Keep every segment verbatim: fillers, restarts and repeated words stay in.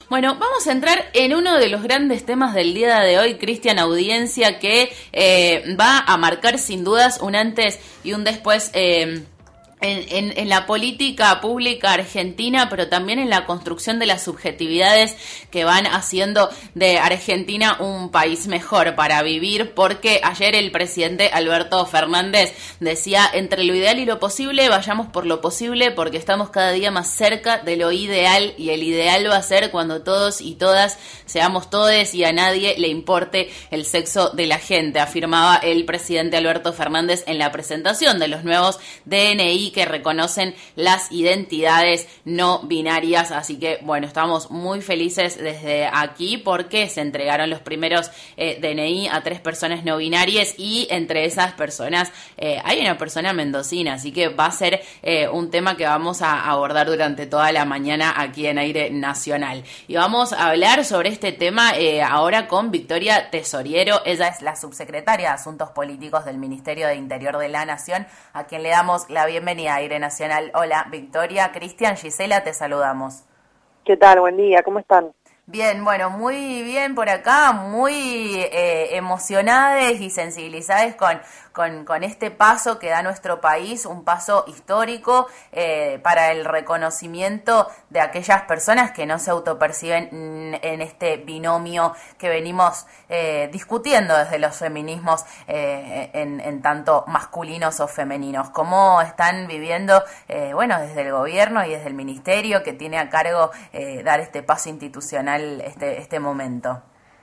Bueno, vamos a entrar en uno de los grandes temas del día de hoy, Cristian, audiencia, que eh, va a marcar sin dudas un antes y un después eh, en, en, en la política pública argentina, pero también en la construcción de las subjetividades que van haciendo de Argentina un país mejor para vivir, porque ayer el presidente Alberto Fernández decía, entre lo ideal y lo posible, vayamos por lo posible, porque estamos cada día más cerca de lo ideal, y el ideal va a ser cuando todos y todas seamos todes y a nadie le importe el sexo de la gente, afirmaba el presidente Alberto Fernández en la presentación de los nuevos D N I que reconocen las identidades no binarias. Así que bueno, estamos muy felices desde aquí porque se entregaron los primeros eh, D N I a tres personas no binarias, y entre esas personas eh, hay una persona mendocina, así que va a ser eh, un tema que vamos a abordar durante toda la mañana aquí en Aire Nacional. Y vamos a hablar sobre este tema eh, ahora con Victoria Tesoriero. Ella es la subsecretaria de Asuntos Políticos del Ministerio de Interior de la Nación, a quien le damos la bienvenida a Aire Nacional. Hola, Victoria. Cristian, Gisela, te saludamos. ¿Qué tal? Buen día, ¿cómo están? Bien, bueno, muy bien por acá, muy eh, emocionadas y sensibilizadas con, con, con este paso que da nuestro país, un paso histórico eh, para el reconocimiento de aquellas personas que no se autoperciben en este binomio que venimos eh, discutiendo desde los feminismos eh, en, en tanto masculinos o femeninos. ¿Cómo están viviendo, eh, bueno, desde el gobierno y desde el ministerio que tiene a cargo eh, dar este paso institucional este este momento?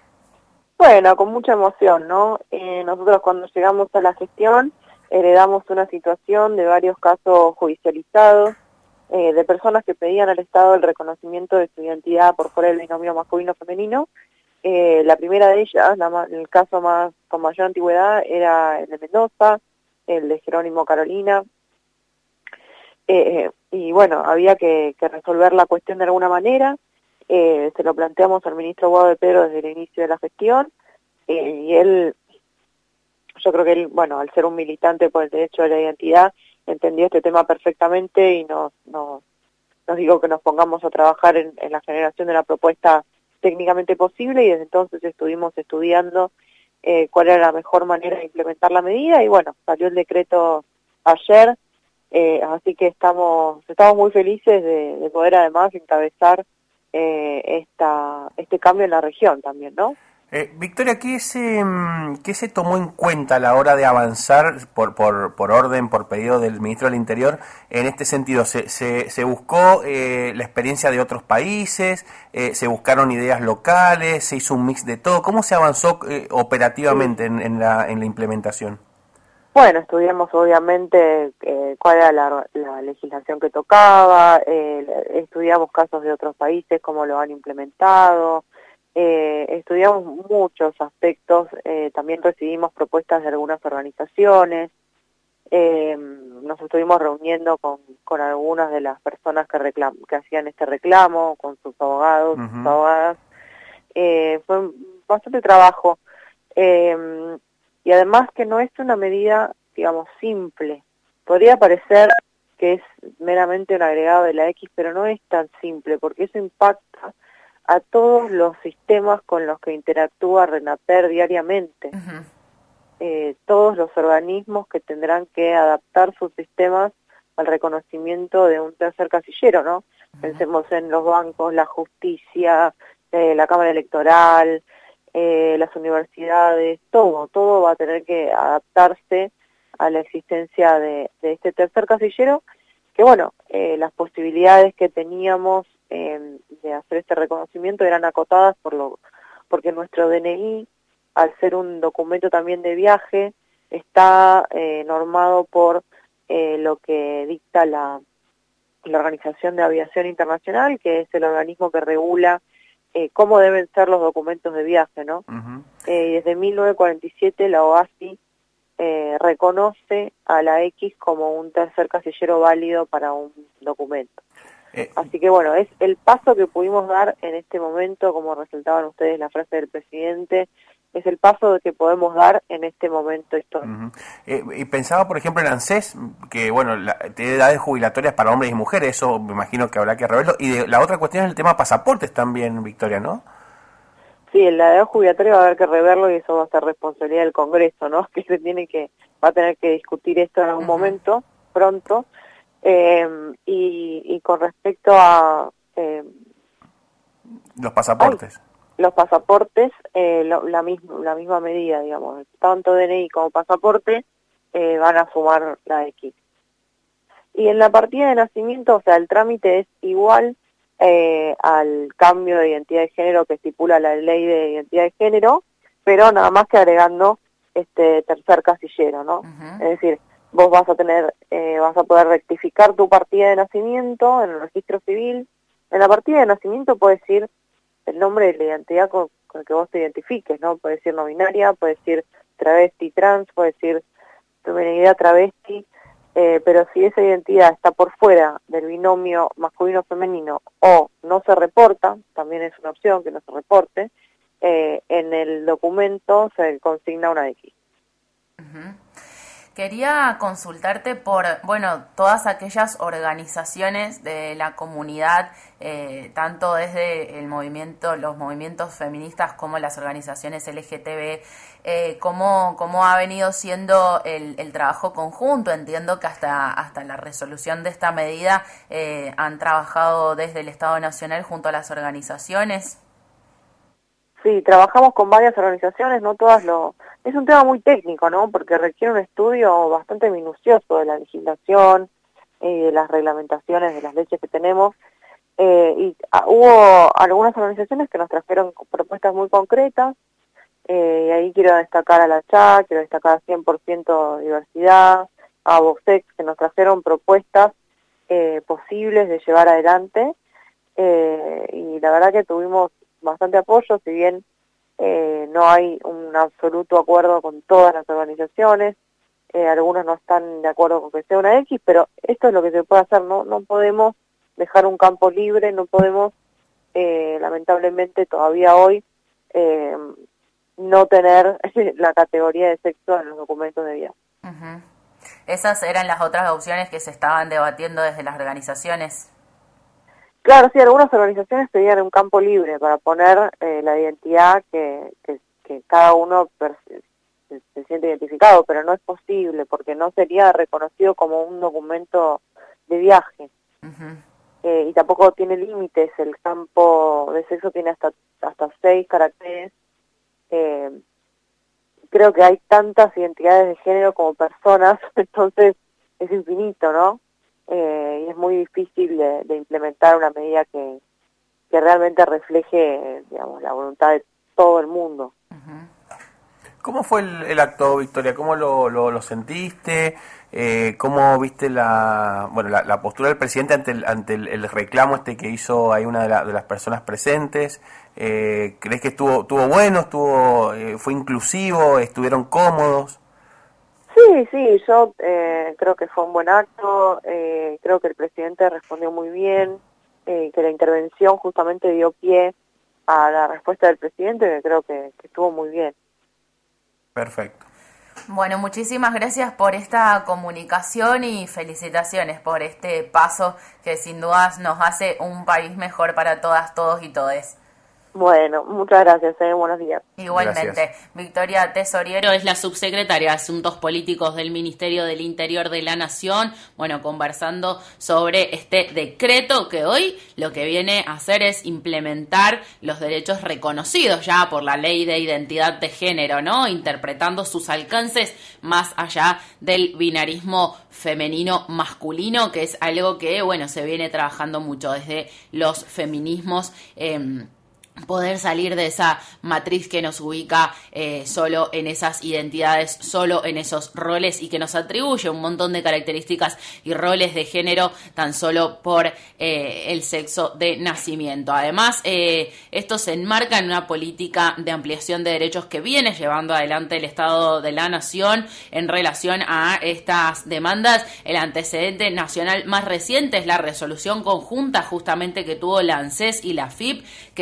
Bueno, con mucha emoción, ¿no? Eh, nosotros cuando llegamos a la gestión heredamos una situación de varios casos judicializados, eh, de personas que pedían al Estado el reconocimiento de su identidad por fuera del binomio masculino-femenino. Eh, la primera de ellas, la, el caso más con mayor antigüedad, era el de Mendoza, el de Jerónimo Carolina. Eh, y bueno, había que, que resolver la cuestión de alguna manera. Eh, se lo planteamos al ministro Guado de Pedro desde el inicio de la gestión, eh, y él, yo creo que él, bueno, al ser un militante por el derecho a la identidad, entendió este tema perfectamente y nos, nos, nos dijo que nos pongamos a trabajar en, en la generación de la propuesta técnicamente posible, y desde entonces estuvimos estudiando eh, cuál era la mejor manera de implementar la medida, y bueno, salió el decreto ayer, eh, así que estamos, estamos muy felices de, de poder además encabezar Eh, esta, este cambio en la región también, ¿no? Eh, Victoria, ¿qué se, ¿qué se tomó en cuenta a la hora de avanzar por, por, por orden, por pedido del ministro del Interior en este sentido? ¿Se, se, se buscó eh, la experiencia de otros países? Eh, ¿Se buscaron ideas locales? ¿Se hizo un mix de todo? ¿Cómo se avanzó eh, operativamente sí. en, en, la, en la implementación? Bueno, estudiamos obviamente eh, cuál era la, la legislación que tocaba, eh, estudiamos casos de otros países, cómo lo han implementado, eh, estudiamos muchos aspectos, eh, también recibimos propuestas de algunas organizaciones, eh, nos estuvimos reuniendo con, con algunas de las personas que, reclam que hacían este reclamo, con sus abogados, uh-huh. sus abogadas, eh, fue bastante trabajo. Eh, Y además que no es una medida, digamos, simple. Podría parecer que es meramente un agregado de la X, pero no es tan simple, porque eso impacta a todos los sistemas con los que interactúa RENAPER diariamente. Uh-huh. eh, todos los organismos que tendrán que adaptar sus sistemas al reconocimiento de un tercer casillero, ¿no? Uh-huh. Pensemos en los bancos, la justicia, eh, la Cámara Electoral, Eh, las universidades, todo, todo va a tener que adaptarse a la existencia de, de este tercer casillero, que bueno, eh, las posibilidades que teníamos eh, de hacer este reconocimiento eran acotadas por lo, porque nuestro D N I, al ser un documento también de viaje, está eh, normado por eh, lo que dicta la, la Organización de Aviación Internacional, que es el organismo que regula Eh, cómo deben ser los documentos de viaje, ¿no? Uh-huh. Eh, desde mil novecientos cuarenta y siete la OASI eh, reconoce a la X como un tercer casillero válido para un documento. Eh. Así que bueno, es el paso que pudimos dar en este momento, como resaltaban ustedes la frase del presidente, es el paso que podemos dar en este momento histórico. Uh-huh. eh, y pensaba, por ejemplo, en ANSES, que bueno, la, tiene edades jubilatorias para hombres y mujeres, eso me imagino que habrá que reverlo. Y de, la otra cuestión es el tema pasaportes también, Victoria, ¿no? Sí, en la edad jubilatoria va a haber que reverlo y eso va a ser responsabilidad del Congreso, ¿no? Que se tiene que, va a tener que discutir esto en algún uh-huh. momento, pronto. Eh, y, y con respecto a... Eh, los pasaportes. Ay, los pasaportes, eh, lo, la, misma, la misma medida, digamos, tanto D N I como pasaporte eh, van a sumar la X. Y en la partida de nacimiento, o sea, el trámite es igual eh, al cambio de identidad de género que estipula la ley de identidad de género, pero nada más que agregando este tercer casillero, ¿no? Uh-huh. Es decir, vos vas a tener, eh, vas a poder rectificar tu partida de nacimiento en el registro civil. En la partida de nacimiento puedes ir el nombre de la identidad con, con el que vos te identifiques, ¿no? Puede decir no binaria, puede decir travesti trans, puede decir feminidad travesti, eh, pero si esa identidad está por fuera del binomio masculino-femenino o no se reporta, también es una opción que no se reporte, eh, en el documento se consigna una X. Uh-huh. Quería consultarte por, bueno, todas aquellas organizaciones de la comunidad, eh, tanto desde el movimiento, los movimientos feministas como las organizaciones L G T B, eh, cómo, cómo ha venido siendo el, el trabajo conjunto. Entiendo que hasta, hasta la resolución de esta medida eh, han trabajado desde el Estado Nacional junto a las organizaciones. Sí, trabajamos con varias organizaciones, no todas lo... Es un tema muy técnico, ¿no? Porque requiere un estudio bastante minucioso de la legislación y eh, de las reglamentaciones de las leyes que tenemos. Eh, y ah, hubo algunas organizaciones que nos trajeron propuestas muy concretas, eh, y ahí quiero destacar a la C H A, quiero destacar a cien por ciento diversidad, a Vocex, que nos trajeron propuestas eh, posibles de llevar adelante, eh, y la verdad que tuvimos bastante apoyo, si bien eh, no hay un absoluto acuerdo con todas las organizaciones, eh, algunos no están de acuerdo con que sea una X, pero esto es lo que se puede hacer, no no podemos dejar un campo libre, no podemos, eh, lamentablemente todavía hoy, eh, no tener la categoría de sexo en los documentos de vida. Uh-huh. Esas eran las otras opciones que se estaban debatiendo desde las organizaciones. Claro, sí, algunas organizaciones pedían un campo libre para poner eh, la identidad que, que, que cada uno se, se siente identificado, pero no es posible porque no sería reconocido como un documento de viaje. Uh-huh. eh, y tampoco tiene límites, el campo de sexo tiene hasta, hasta seis caracteres. Eh, creo que hay tantas identidades de género como personas, entonces es infinito, ¿no? Eh, y es muy difícil de, de implementar una medida que, que realmente refleje, digamos, la voluntad de todo el mundo. ¿Cómo fue el, el acto, Victoria? ¿Cómo lo, lo, lo sentiste? Eh, ¿Cómo viste la bueno la, la postura del presidente ante el, ante el, el reclamo este que hizo ahí una de, la, de las personas presentes? Eh, ¿Crees que estuvo, estuvo bueno, estuvo eh, fue inclusivo, estuvieron cómodos? Sí, sí, yo eh, creo que fue un buen acto, eh, creo que el presidente respondió muy bien, eh, que la intervención justamente dio pie a la respuesta del presidente, que creo que, que estuvo muy bien. Perfecto. Bueno, muchísimas gracias por esta comunicación y felicitaciones por este paso que sin dudas nos hace un país mejor para todas, todos y todes. Bueno, muchas gracias, eh. Buenos días. Igualmente. Gracias. Victoria Tesoriero es la subsecretaria de Asuntos Políticos del Ministerio del Interior de la Nación, bueno, conversando sobre este decreto que hoy lo que viene a hacer es implementar los derechos reconocidos ya por la Ley de Identidad de Género, ¿no? Interpretando sus alcances más allá del binarismo femenino-masculino, que es algo que, bueno, se viene trabajando mucho desde los feminismos, eh, poder salir de esa matriz que nos ubica eh, solo en esas identidades, solo en esos roles y que nos atribuye un montón de características y roles de género tan solo por eh, el sexo de nacimiento. Además, eh, esto se enmarca en una política de ampliación de derechos que viene llevando adelante el Estado de la Nación en relación a estas demandas. El antecedente nacional más reciente es la resolución conjunta justamente que tuvo la ANSES y la F I P, que dispuso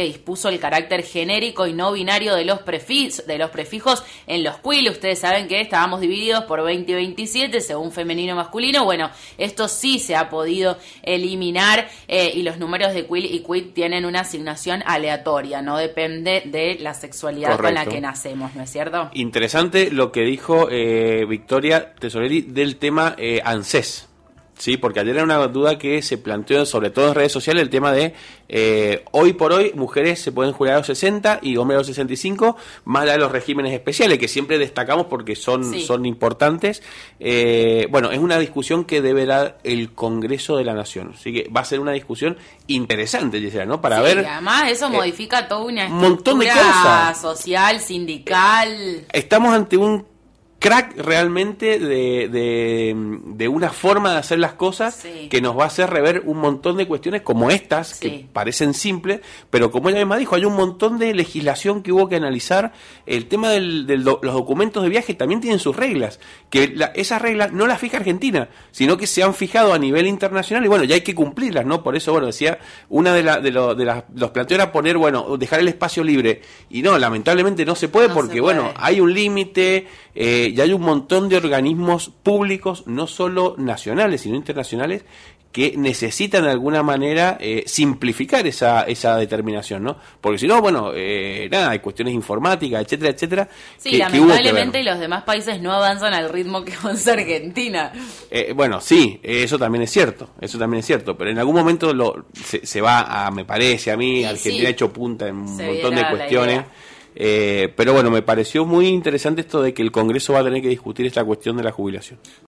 puso el carácter genérico y no binario de los, prefijos, de los prefijos en los quil. Ustedes saben que estábamos divididos por veinte y veintisiete según femenino y masculino. Bueno, esto sí se ha podido eliminar eh, y los números de quil y quid tienen una asignación aleatoria, no depende de la sexualidad Correcto. Con la que nacemos, ¿no es cierto? Interesante lo que dijo eh, Victoria Tesorelli del tema eh, ANSES. Sí, porque ayer era una duda que se planteó, sobre todo en redes sociales, el tema de eh, hoy por hoy mujeres se pueden jubilar a los sesenta y hombres a los sesenta y cinco, más la de los regímenes especiales, que siempre destacamos porque son, sí. son importantes. Eh, bueno, es una discusión que debe dar el Congreso de la Nación, así que va a ser una discusión interesante, Gisela, ¿no? Para sí, ver... además eso eh, modifica toda una un montón de cosas social, sindical. Estamos ante un crack realmente de, de, de una forma de hacer las cosas sí. que nos va a hacer rever un montón de cuestiones como estas, sí. que parecen simples, pero como ella misma dijo, hay un montón de legislación que hubo que analizar. El tema de del, los documentos de viaje también tienen sus reglas, que la, esas reglas no las fija Argentina, sino que se han fijado a nivel internacional y bueno, ya hay que cumplirlas, ¿no? Por eso, bueno, decía, una de, la, de, lo, de las, los planteos era poner, bueno, dejar el espacio libre, y no, lamentablemente no se puede no porque, se puede. bueno, hay un límite, eh, y hay un montón de organismos públicos, no solo nacionales, sino internacionales, que necesitan de alguna manera eh, simplificar esa esa determinación, ¿no? Porque si no, bueno, eh, nada, hay cuestiones informáticas, etcétera, etcétera. Sí, que, lamentablemente que los demás países no avanzan al ritmo que avanza Argentina. Eh, bueno, sí, eso también es cierto, eso también es cierto, pero en algún momento lo, se, se va a, me parece a mí, sí, Argentina sí. ha hecho punta en un se montón de cuestiones. Eh, pero bueno, me pareció muy interesante esto de que el Congreso va a tener que discutir esta cuestión de la jubilación.